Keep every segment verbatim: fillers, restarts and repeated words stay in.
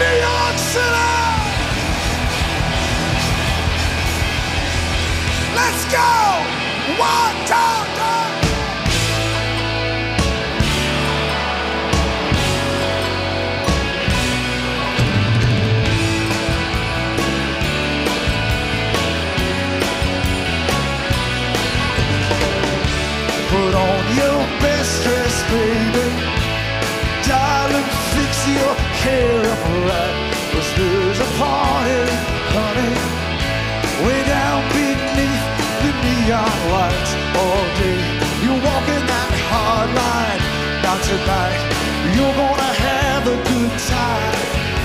York City. Let's go. One, two, three. Put on your best dress, baby. Darling, fix your hair up right. 'Cause there's a party, honey, way down beneath the neon lights. All day you're walking that hard line. Not tonight, you're gonna have a good time.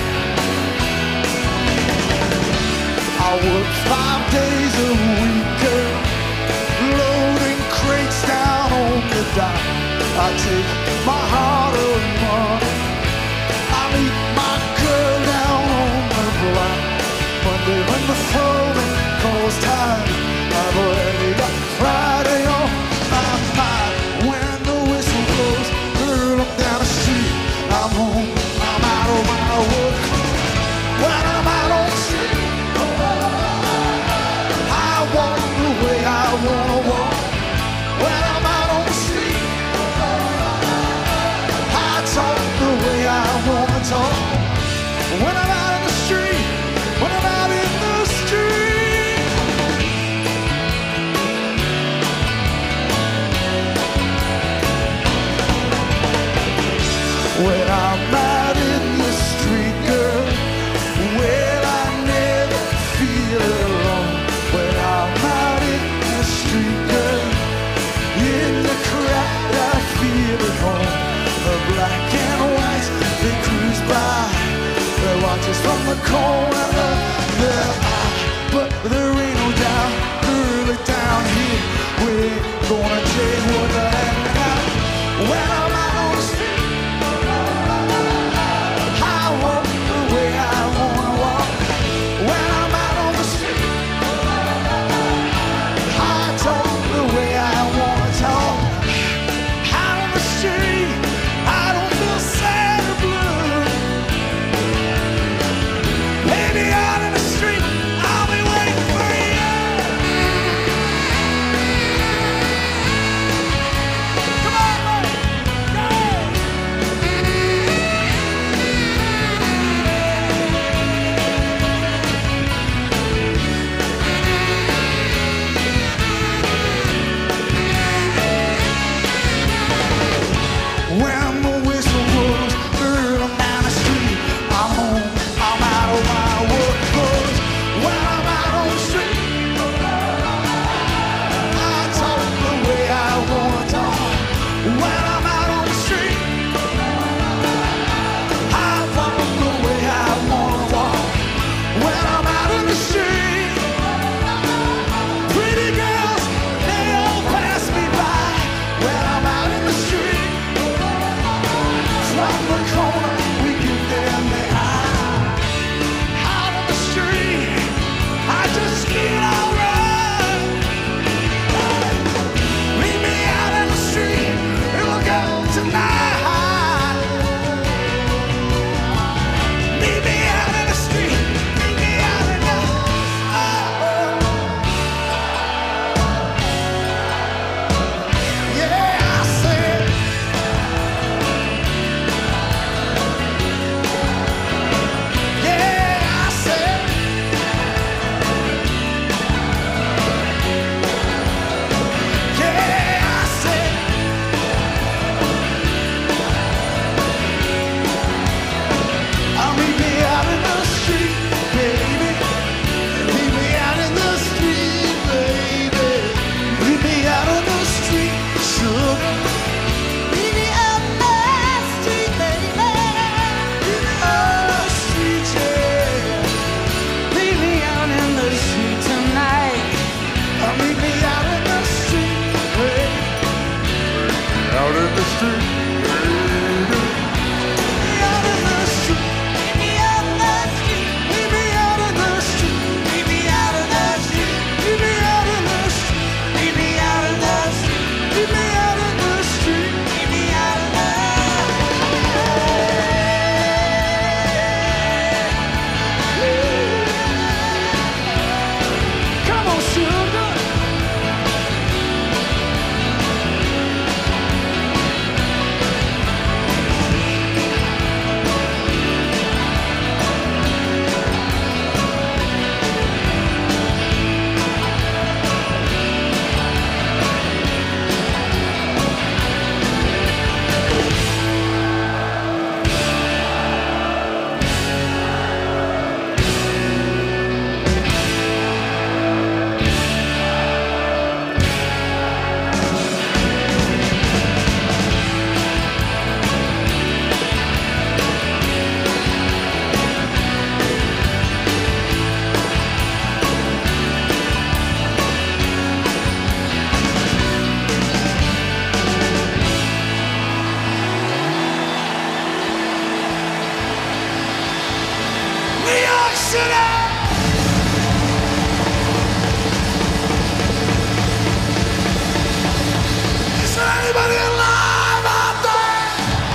I work five days a week, girl, loading crates down on the dock. I take my hard-earned money, I meet my girl down on the block. Monday when the phone calls time, I've already got Friday on my mind. When the whistle blows, girl, I'm down the street. I'm home, I'm out of my work. When I'm out on the street, I walk the way I wanna walk. When I'm out on the street, I talk the way I wanna talk. When I'm out in the street, when I'm out in the street. When I'm out in the street, girl, well, I never feel alone. When I'm out in the street, girl, in the crowd I feel at home. The black and white, they cruise by, they watch us from the corner of their eye. But there ain't no doubt, early down here, we're gonna take what the heck out. When I'm out on the street, I walk the way I wanna walk. When I'm out on the street, I talk the way I wanna talk. Out on the street, I don't feel sad or blue. Baby, out in the street, I'll be waiting for you. City! Is there anybody alive out there?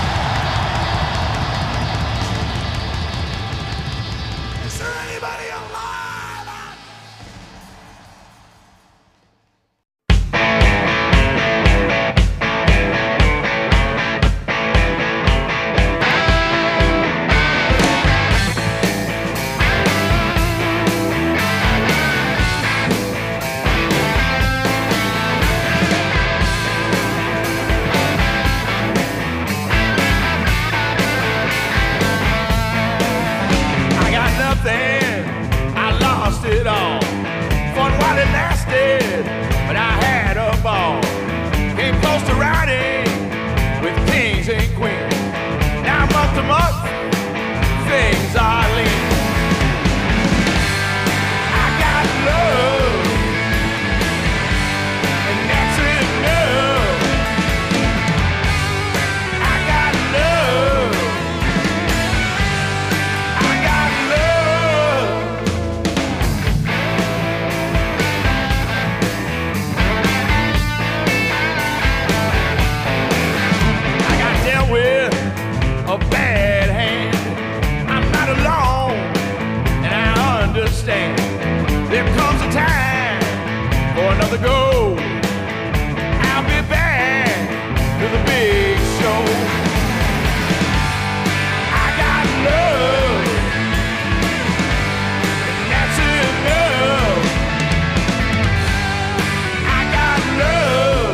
Is there anybody alive out there? I lost it all. Fun while it lasted, but I had a ball. Came close to riding with kings and queens. Now month to month, things are lean. I got love, and that's enough. I got love. I got love. With a bad hand, I'm not alone, and I understand. There comes a time for another go. I'll be back to the big show. I got love, and that's enough. I got love.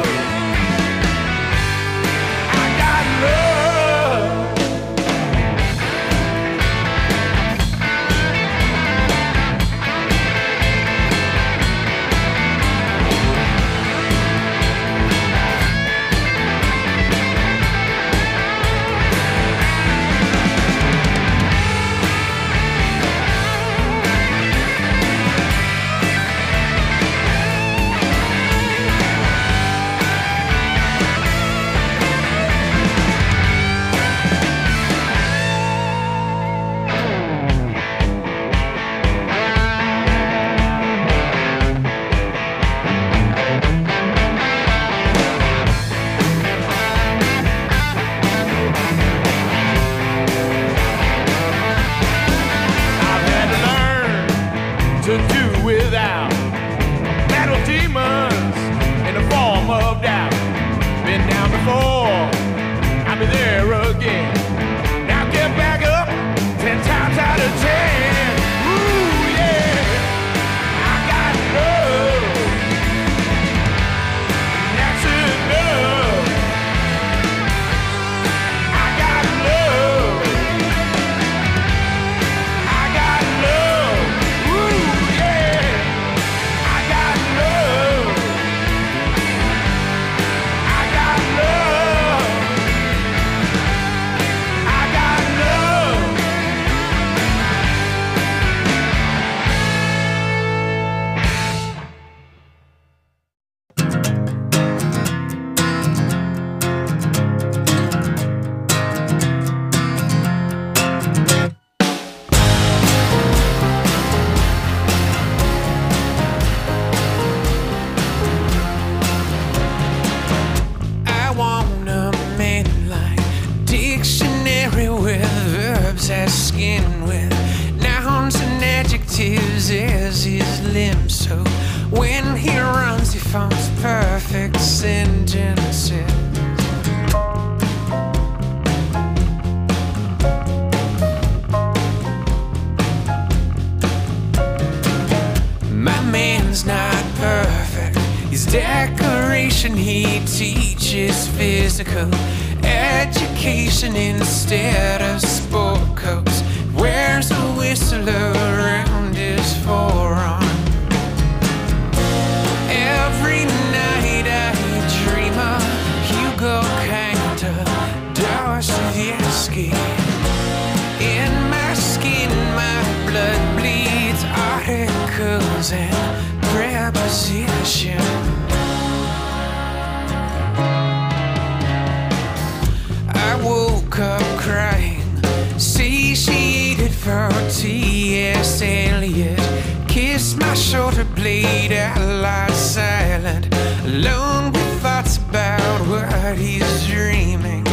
To do without battle demons in the form of doubt. Been down before, I'll be there again. Now get back up ten times out of ten. Ooh yeah, I got love. That's enough. I got love. I got love. As skin with nouns and adjectives as his limbs. So when he runs, he forms perfect sentences. My man's not perfect. His decoration, he teaches physical education instead of sport coats. Wears a whistle around his forearm. Every night I dream of Hugo Kinda, Dostoevsky. In my skin, my blood bleeds articles and prepositions. I woke up crying, satiated for T S Eliot. Kiss my shoulder blade out loud, silent, alone with thoughts about what he's dreaming.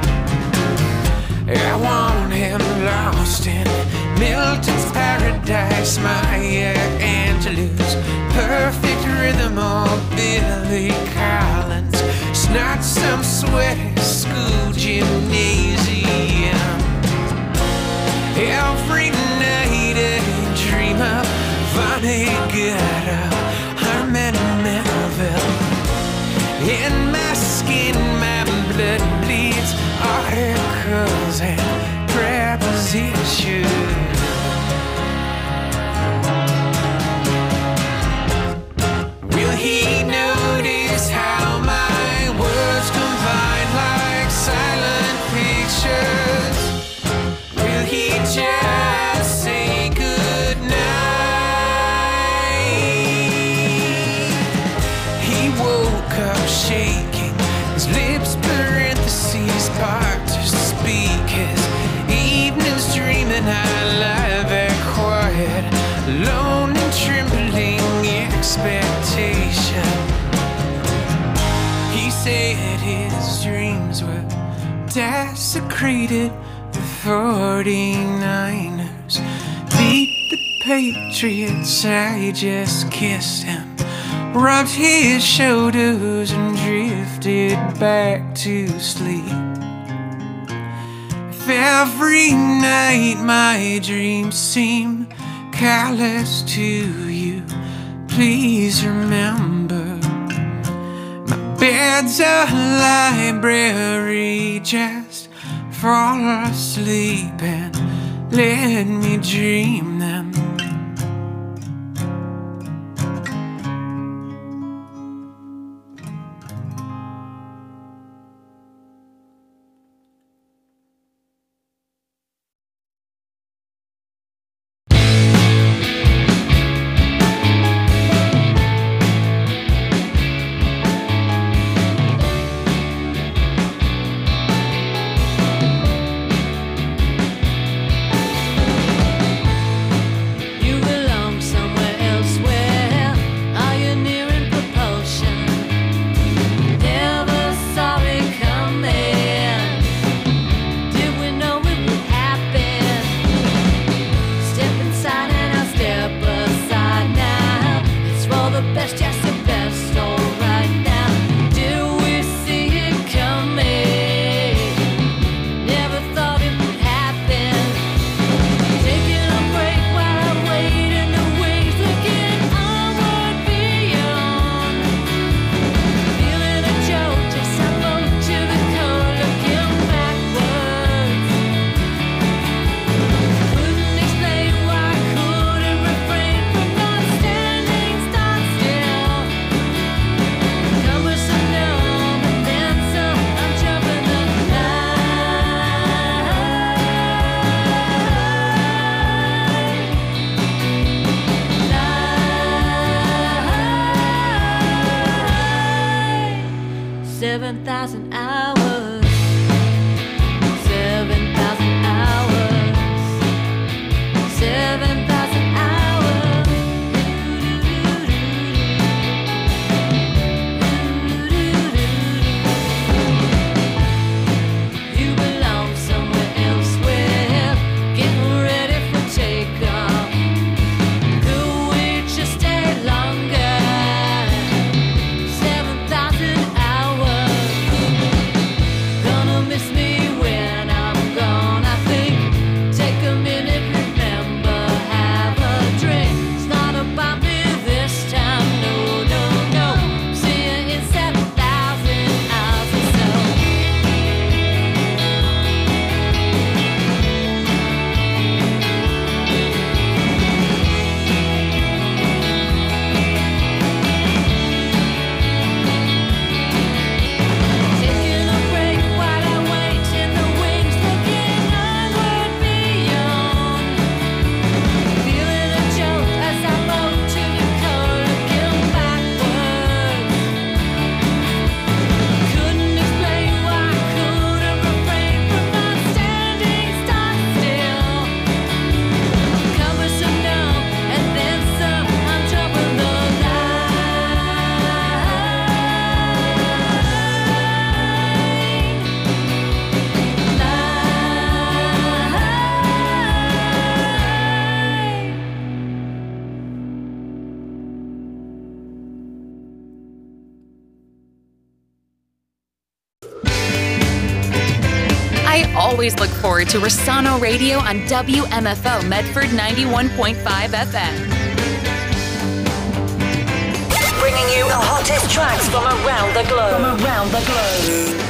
I want him lost in Milton's paradise, Maya Angelou's perfect rhythm, or Billy Collins. It's not some sweaty school gymnasium. Every night I dream of Vonnegut, Herman Melville. In my skin, my blood bleeds articles and prepositions. Will he notice how my words combine like silent pictures? Will he just say goodnight? He woke up shaking, his lips parentheses part to speak, his evenings dreaming out loud and quiet, alone and trembling expectation. He said his dreams were desecrated. The forty-niners beat the Patriots. I just kissed him, rubbed his shoulders and drifted back to sleep. If every night my dreams seem callous to you, please remember my bed's a library. Just fall asleep and let me dream them. always look forward to Rossano Radio on W M F O Medford ninety-one point five F M. Bringing you the hottest tracks from around the globe. From around the globe.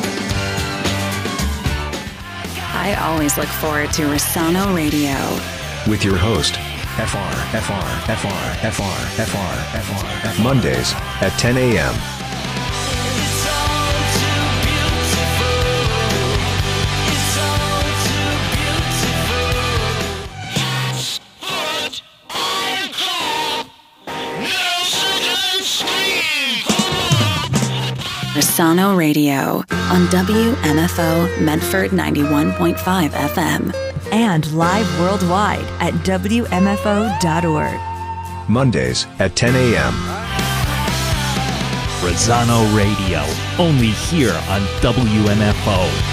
I always look forward to Rossano Radio. With your host, F R, F R, F R, F R, F R, F R, F R. Mondays at ten a.m. Rossano Radio on W M F O Medford ninety-one point five F M. And live worldwide at W M F O dot org. Mondays at ten a.m. Rossano Radio, only here on W M F O.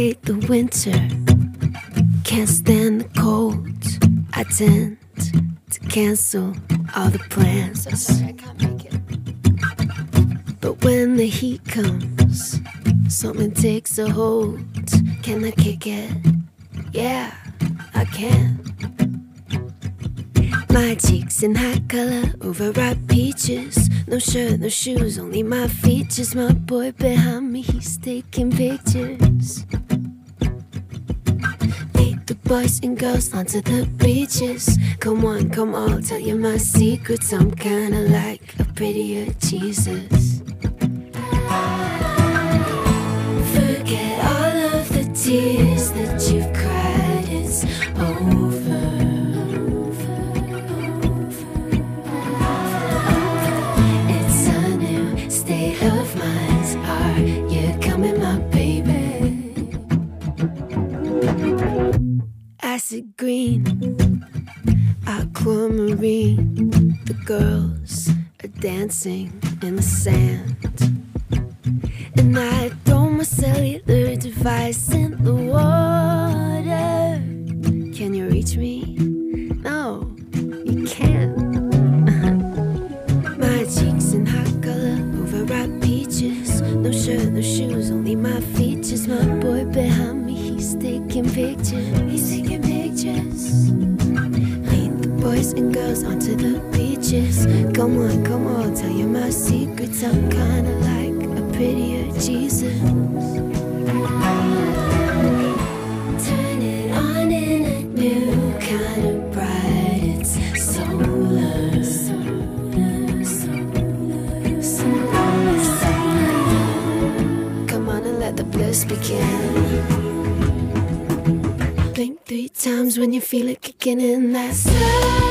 hate the winter, can't stand the cold. I tend to cancel all the plans. So sorry, I can't make it. But when the heat comes, something takes a hold. Can I kick it? Yeah, I can. My cheeks in hot color, overripe peaches. No shirt, no shoes, only my features. My boy behind me, he's taking pictures. Lead the boys and girls onto the beaches. Come on, come on, tell you my secrets. I'm kinda like a prettier Jesus. Forget all of the tears that you've cried, it's over. It's a new state of mind. Are you coming, my baby? Acid green, aquamarine. The girls are dancing in the sand, and I throw my cellular device in the water. Can you reach me? No, you can't. My cheeks in hot color, overripe peaches. No shirt, no shoes, only my features. My boy behind me, he's taking pictures. He's taking pictures. Lead the boys and girls onto the beaches. Come on, come on, tell you my secrets. I'm kinda like a prettier Jesus. Turn it on in a new kind of bright. It's solar. Solar, solar, solar, solar. Come on and let the bliss begin. Blink three times when you feel it kicking in. That soul.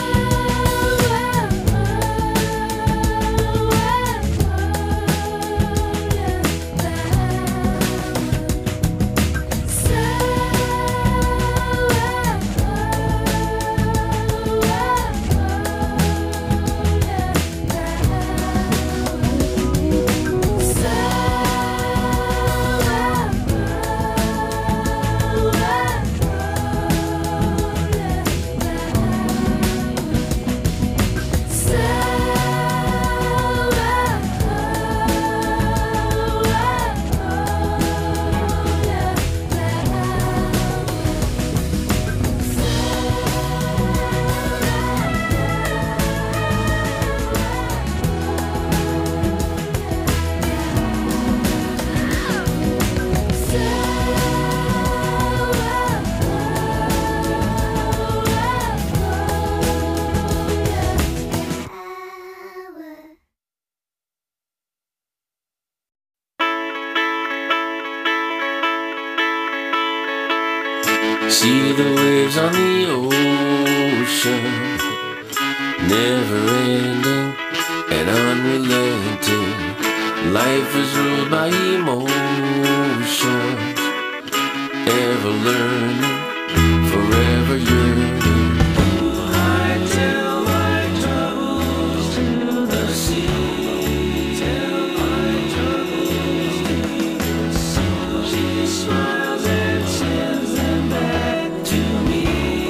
See the waves on the ocean, never ending and unrelenting. Life is ruled by emotions, ever learning, forever yearning. I tell my troubles to the sea, tell my troubles to the sea. She smiles and sends them back to me.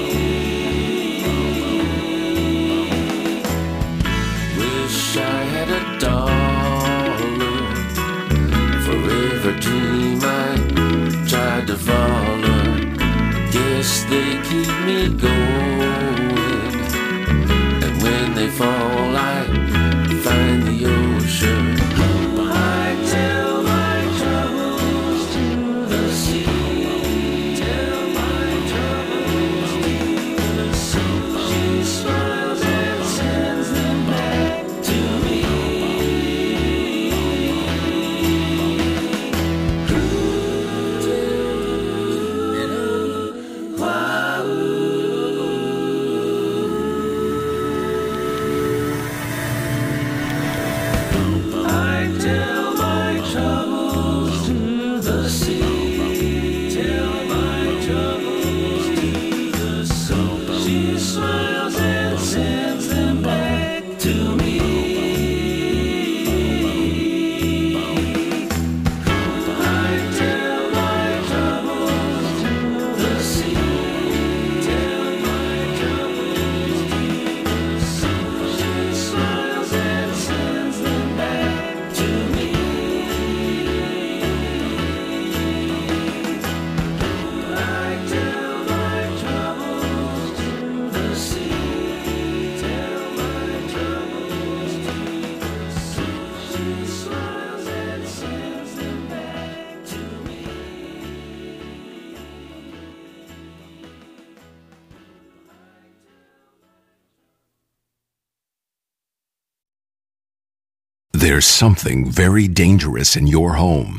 Wish I had a dollar for every dream I tried to follow. Guess they keep me going, and when they fall I find the ocean. I tell my troubles to the sea, tell my troubles to the sea. She smiles and sends them back to me. Wow. There's something very dangerous in your home.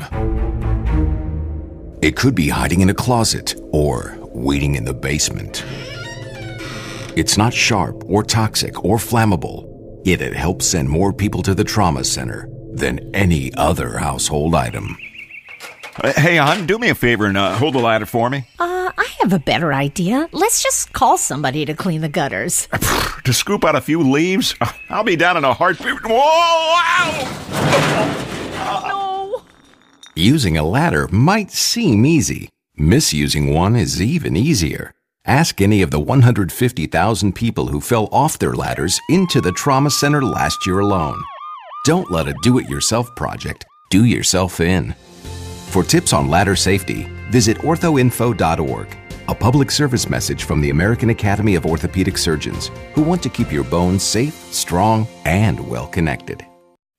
It could be hiding in a closet or waiting in the basement. It's not sharp or toxic or flammable, yet it helps send more people to the trauma center than any other household item. Uh, hey, hon, do me a favor and uh, hold the ladder for me. Uh, I have a better idea. Let's just call somebody to clean the gutters. To scoop out a few leaves? I'll be down in a heartbeat. Whoa! Ow! No! Using a ladder might seem easy. Misusing one is even easier. Ask any of the one hundred fifty thousand people who fell off their ladders into the trauma center last year alone. Don't let a do-it-yourself project do yourself in. For tips on ladder safety, visit ortho info dot org, a public service message from the American Academy of Orthopedic Surgeons, who want to keep your bones safe, strong, and well-connected.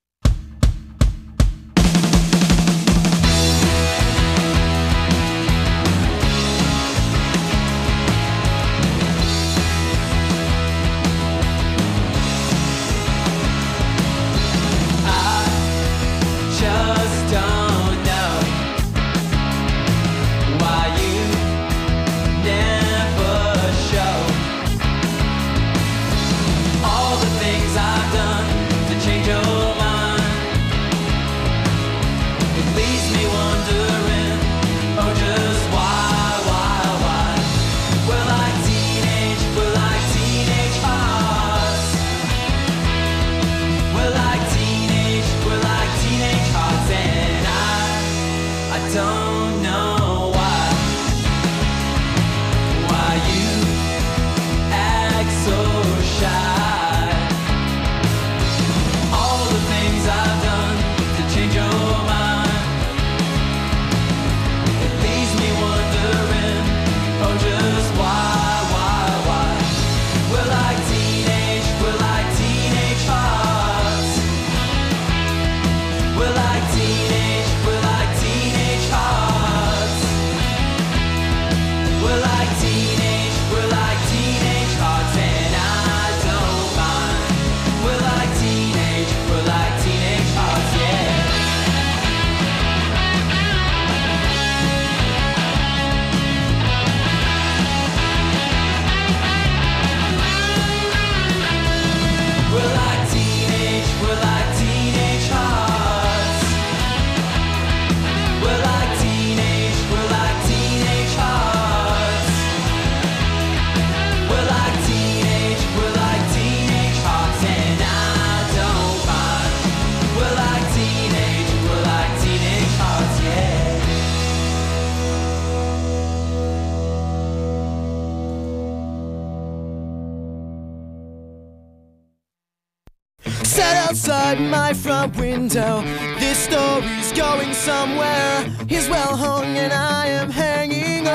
Outside my front window, this story's going somewhere. He's well hung and I am hanging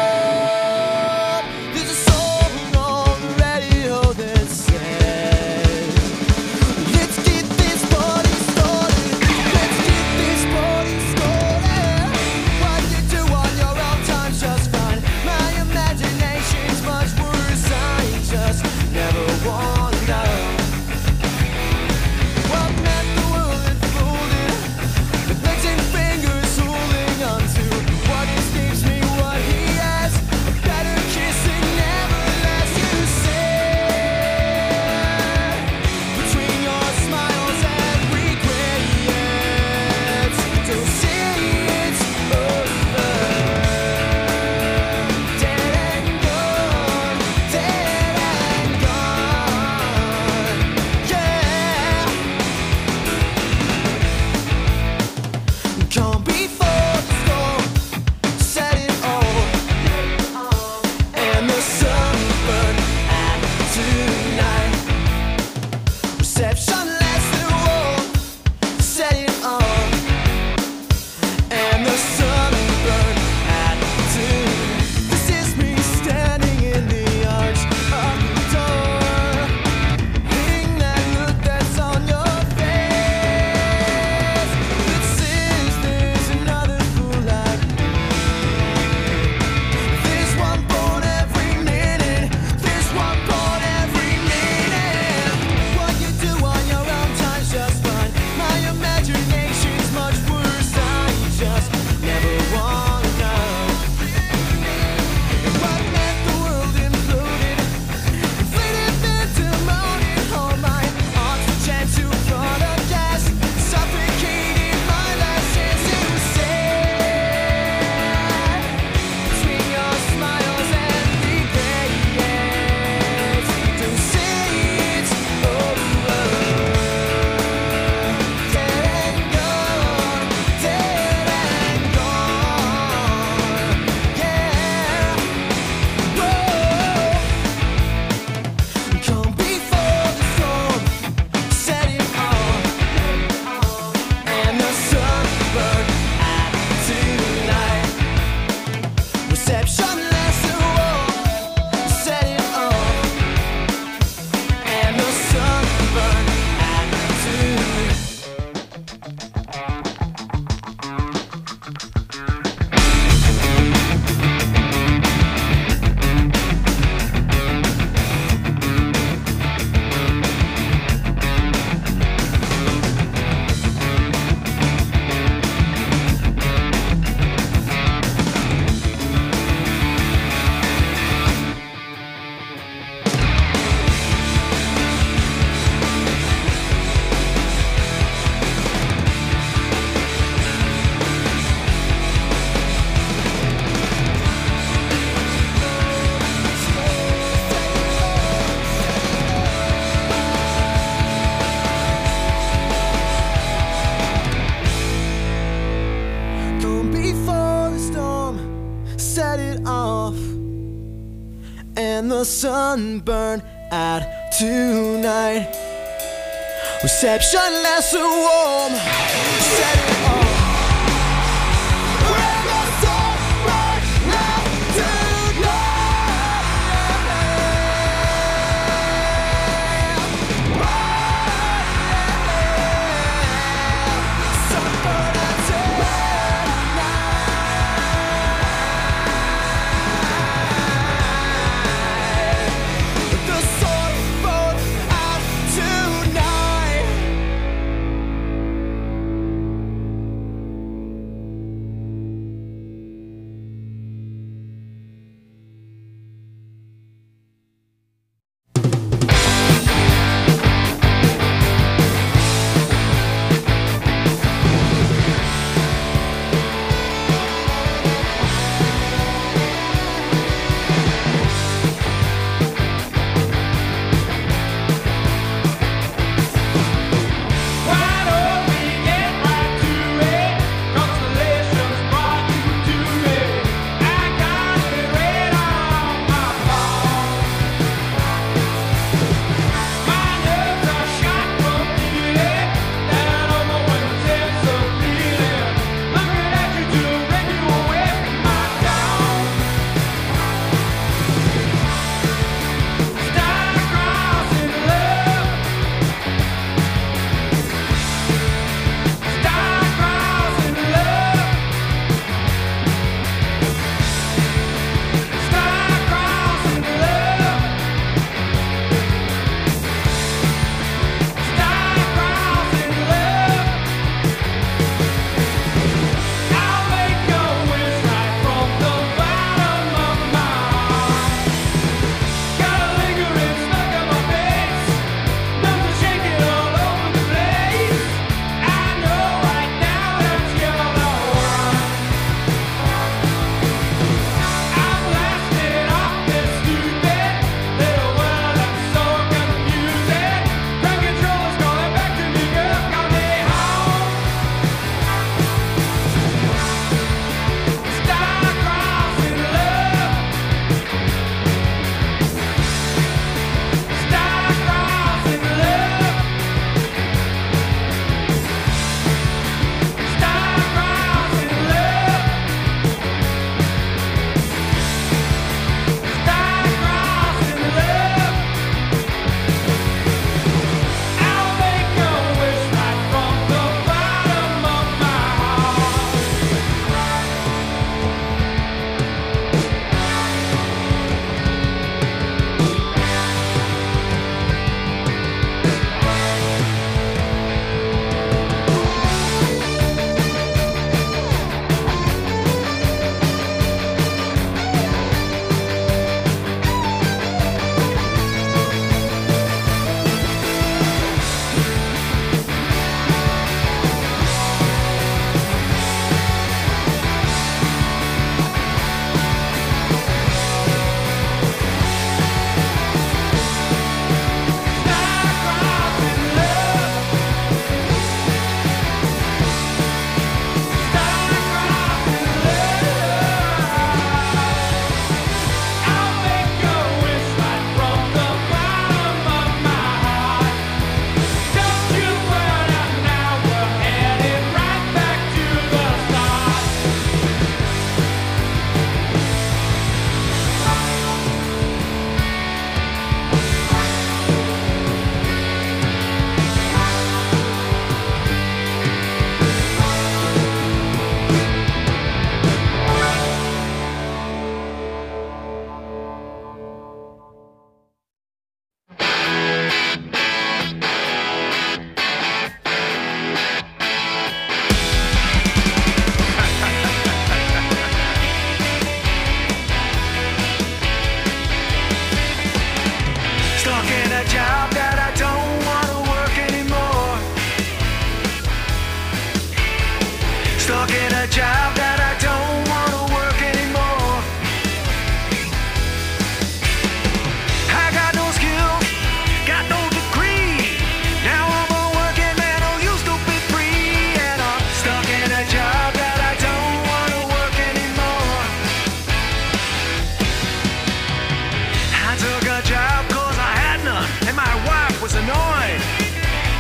up. There's a song on the radio that says, let's get this party started. Let's get this party started. What you do on your own time's just fine. My imagination's much worse. I just never want to know. Fingers holding on to what escapes me. nice and warm, set it off, and the sunburn attitude. Go before the storm, set it off, and the sunburn out tonight. Reception nice and warm, set it off. And the sunburn out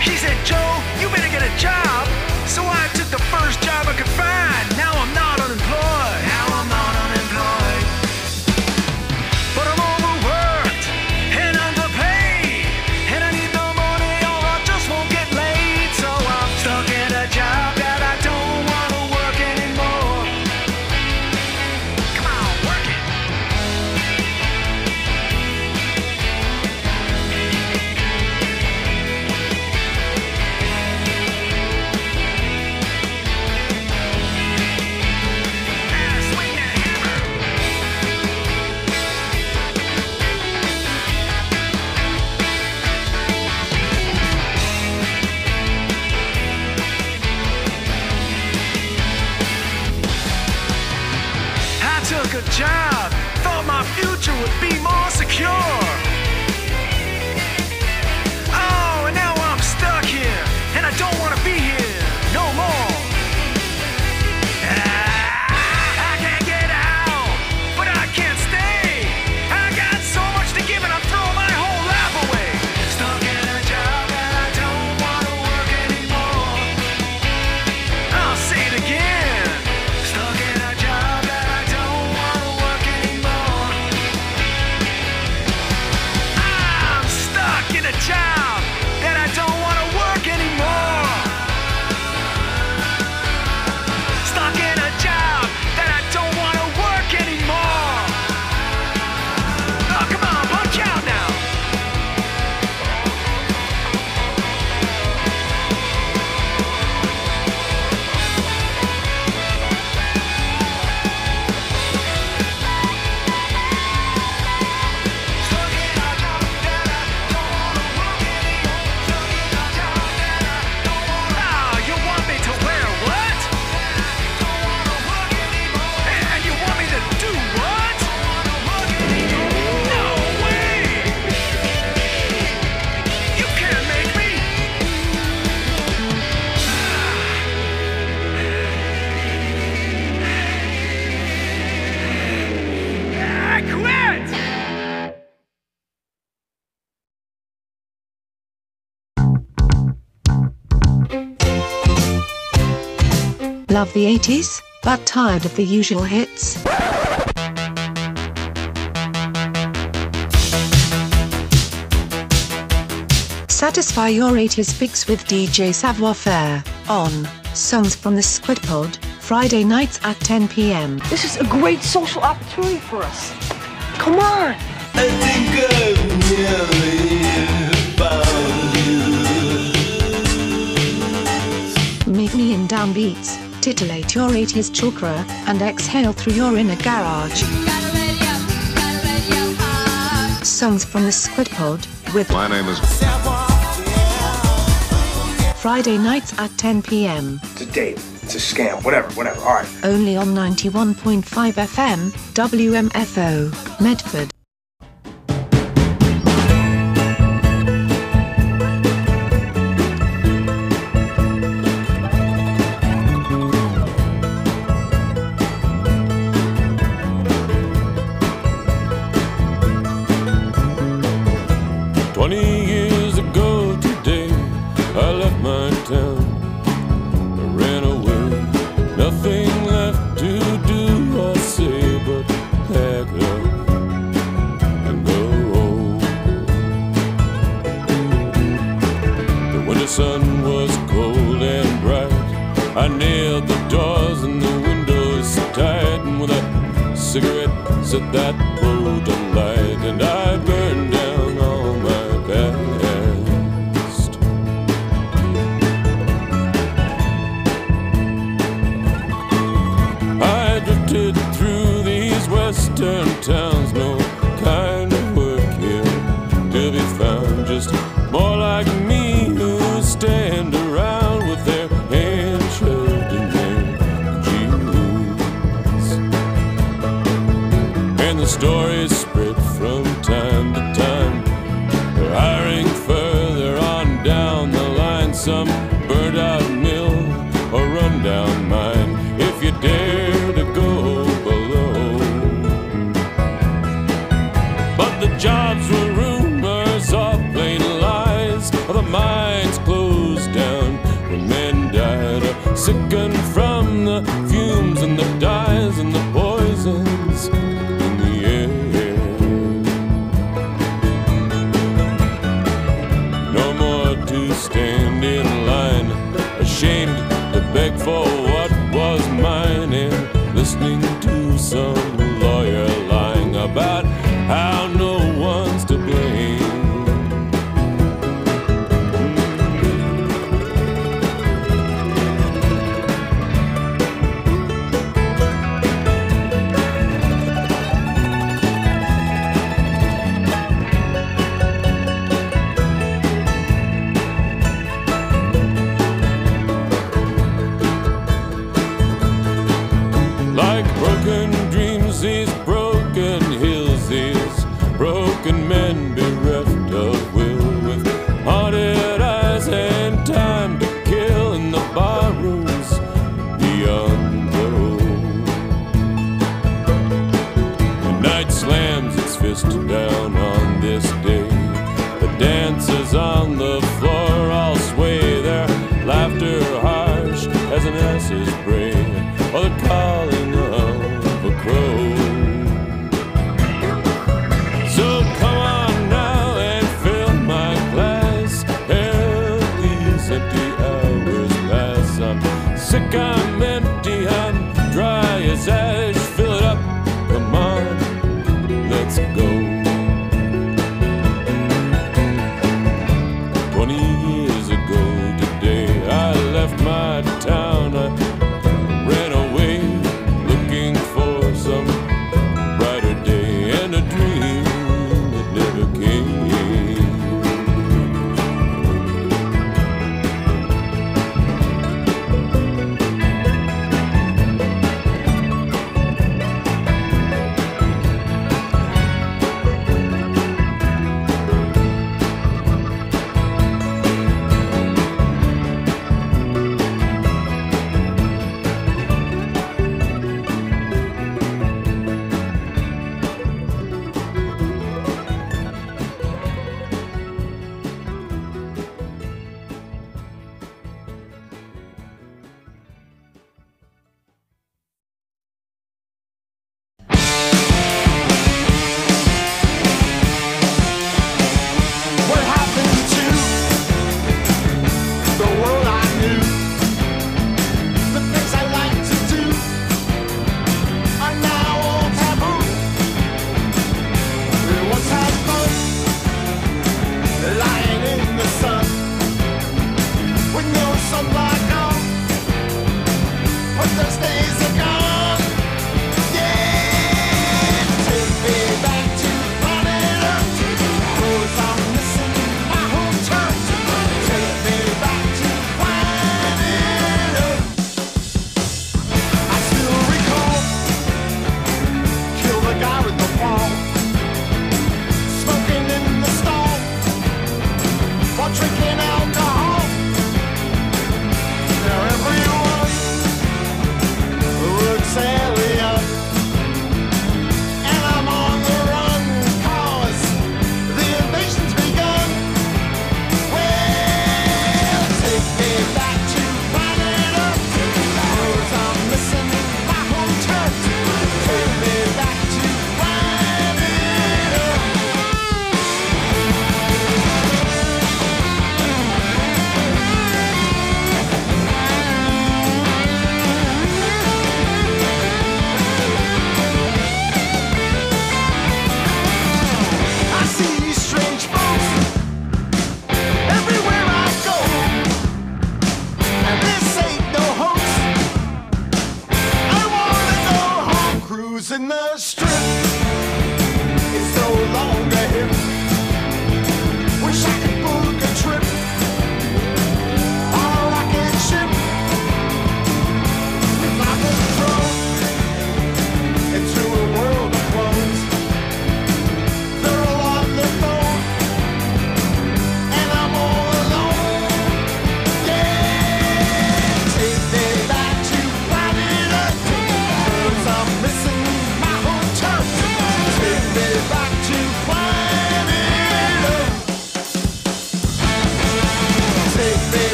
She said, Joe, you better get a job. So I took the first job I could find. Now I'm not unemployed. Now I'm not unemployed. But I'm overworked and underpaid. And I need the money or I just won't get laid. So I'm stuck in a job that I don't want to work anymore. Come on, work it. Took a job, thought my future would be more secure. Oh, and now I'm stuck here, and I don't want to be here no more. Ah, I can't get out, but I can't stay. I got so much to give, and I'm throwing my whole life away. Stuck in a job that I don't want to work anymore. I'll say it again. Stuck in a job that I don't want to work anymore. I'm stuck in a job that I don't want to work anymore. Stuck in a job that I don't want to work anymore. Oh, come on, punch out now. Ah, you want me to wear what? And you want me to do what? No way! You can't make me! I quit! Love the eighties, but tired of the usual hits? Satisfy your eighties fix with D J Savoir Faire on Songs from the Squid Pod, Friday nights at ten p m. This is a great social opportunity for us. Come on. I think I've nearly found you. Meet me in downbeats, titillate your eighties chakra, and exhale through your inner garage. Songs from the Squid Pod with My name is Friday nights at ten p m. It's a date. It's a scam. Whatever, whatever. All right. Only on ninety-one point five F M, W M F O, Medford. Twenty years ago today, I left my town. I ran away, nothing left to do or say but pack up and go home. The winter sun was cold and bright. I nailed the doors and the windows tight, and with a cigarette set that road alight, and I burned down all my past. I drifted through these western towns, no kind of work here to be found, just more like me who stand around with their hands shoved in their jeans. And the stories spread from time to time, they're hiring further on down the line, some burnt out mill or run down mine, if you dare to go below. But the jobs were rumors or plain lies, or the mines closed Sicken from the fumes and the dyes and the poisons in the air. No more to stand in line, ashamed to beg for what was mine, and listening to some lawyer lying about how no one's to blame. Broken men bereft of will, with haunted eyes and time to kill in the barrooms beyond the road. The night slams its fist down on this day. The dancers on the floor all sway, their laughter harsh as an ass's bray, or the calling of a crow. Sick, I'm empty, I'm dry as ash. Fill it up, come on, let's go.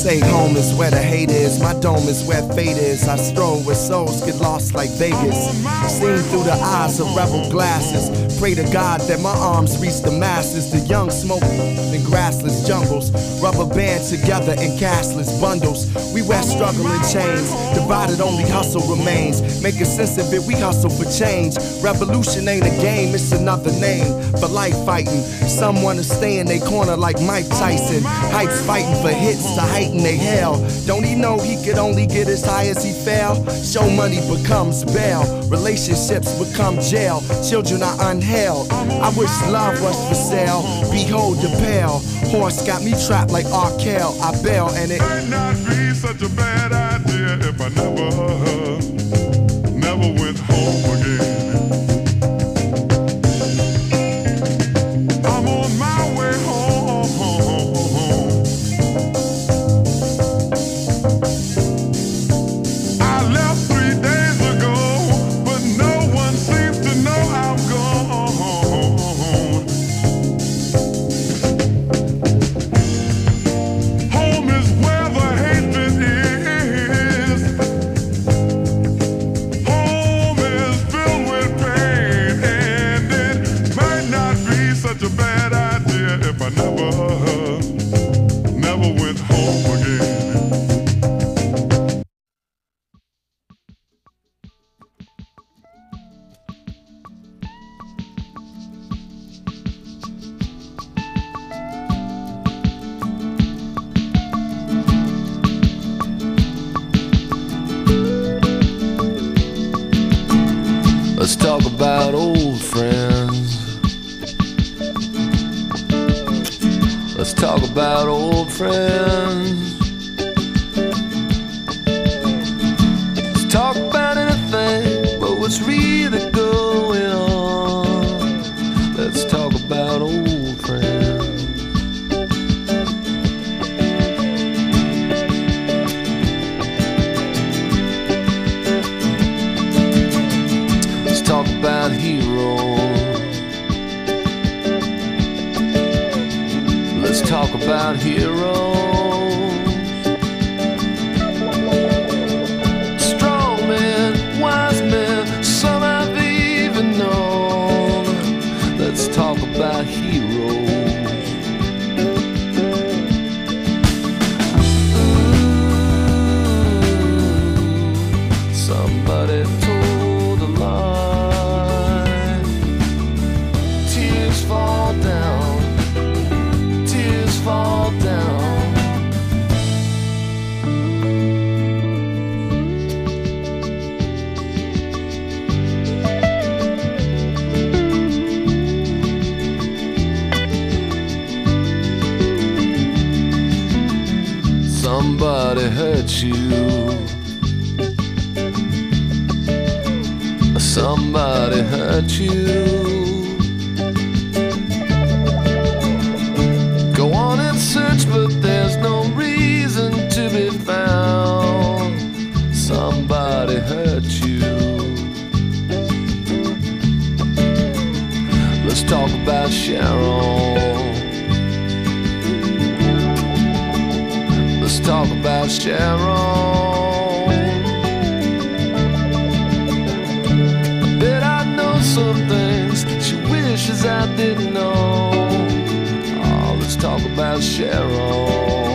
say home is where the hate is, my dome is where fate is. I stroll where souls get lost like Vegas, seen through the eyes of rebel glasses. Pray to God that my arms reach the masses. The young smoke in grassless jungles, rubber band together in cashless bundles. We wear struggle in chains, divided only hustle remains. Making sense of it, we hustle for change. Revolution ain't a game, it's another name for life fighting. Some wanna stay in their corner like Mike Tyson. Hypes fighting for hits to heighten they hell. Don't he know he could only get as high as he fell? Show money becomes bail, relationships become jail. Children are unheld. I wish love was for sale. Behold the pale horse got me trapped like R. Kell. I bail and it might not be such a bad idea if I never, never went home again. I'm on my way home, home, home. I left three days ago, but no one seems to know I'm gone. Home is where the hatred is. Home is filled with pain, and it might not be such a bad idea if I never, never went home again. Let's talk about old friends. Let's talk about old friends. Let's talk about anything but what's really going on. Let's talk about old friends. Let's talk about heroes. Let's talk about heroes. Strong men, wise men, some I've even known. Let's talk about heroes. Ooh, somebody told a lie. Tears fall down. Tears fall down. Somebody hurt you. Somebody hurt you. Go on and search, but there's no reason to be found. Somebody hurt you. Let's talk about Sharon. Let's talk about Sharon. I bet I know some things she wishes I didn't know. Oh, let's talk about Sharon.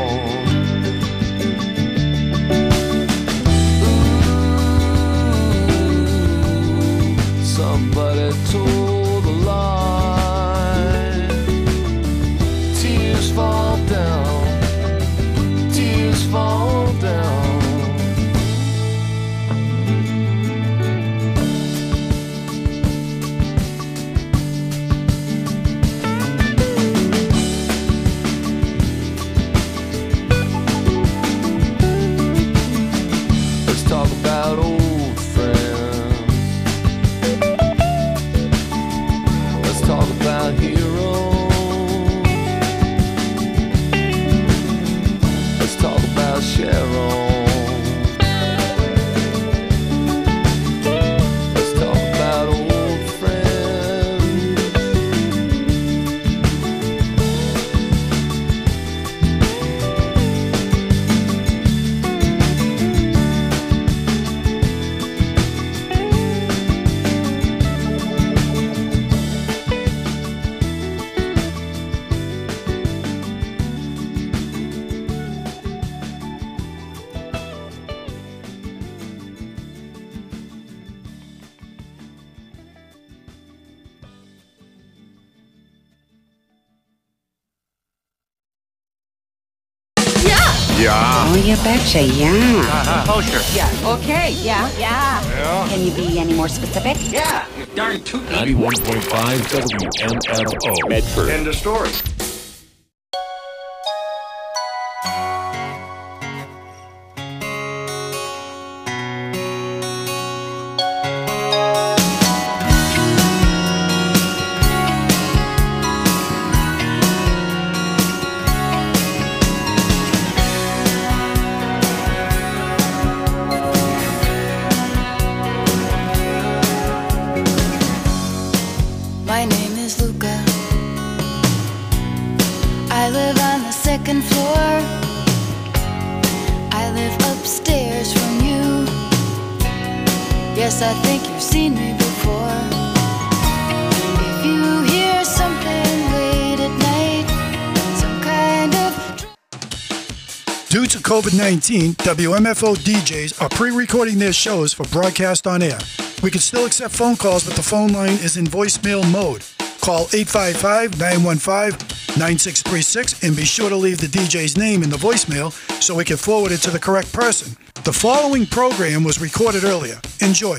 Ooh, somebody told a lie. Tears fall down. Tears fall down. Let's talk about old friends. Yeah. Oh, you betcha, yeah. Uh-huh. Oh, sure. Yeah. Okay, yeah. Yeah. Yeah. Can you be any more specific? Yeah. You darn tootin'. ninety-one point five W M F O. Medford. End of story. My name is Luca. I live on the second floor. I live upstairs from you. Yes, I think you've seen me before. And if you hear something late at night, some kind of Due to COVID nineteen, W M F O D Js are pre-recording their shows for broadcast on air. We can still accept phone calls, but the phone line is in voicemail mode. Call eight five five, nine one five, nine six three six and be sure to leave the D J's name in the voicemail so we can forward it to the correct person. The following program was recorded earlier. Enjoy.